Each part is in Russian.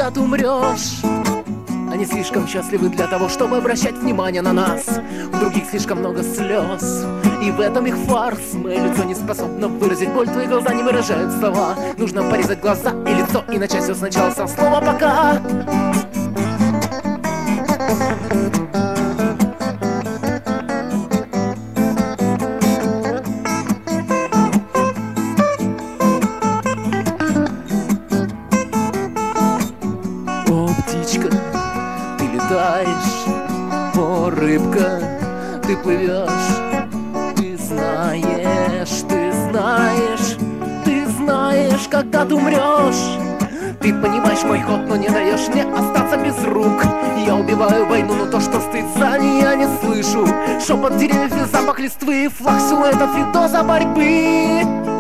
когда ты умрешь. Они слишком счастливы для того, чтобы обращать внимание на нас. У других слишком много слез, и в этом их фарс. Мое лицо не способно выразить боль, твои глаза не выражают слова. Нужно порезать глаза и лицо и начать все сначала со слова «пока». О, птичка, ты летаешь, о, рыбка, ты плывешь. Ты знаешь, ты знаешь, ты знаешь, когда ты умрешь. Ты понимаешь мой ход, но не даешь мне остаться без рук. Я убиваю войну, но то, что стоит за ней, я не слышу. Шепот деревьев и запах листвы, флаг силуэтов и доза борьбы.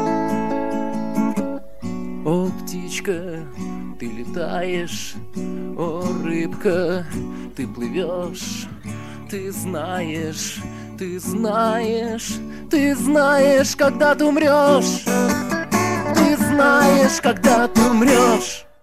О, птичка, ты летаешь, о, рыбка, ты плывешь. Ты знаешь, ты знаешь, ты знаешь, когда ты умрешь. Ты знаешь, когда ты умрешь.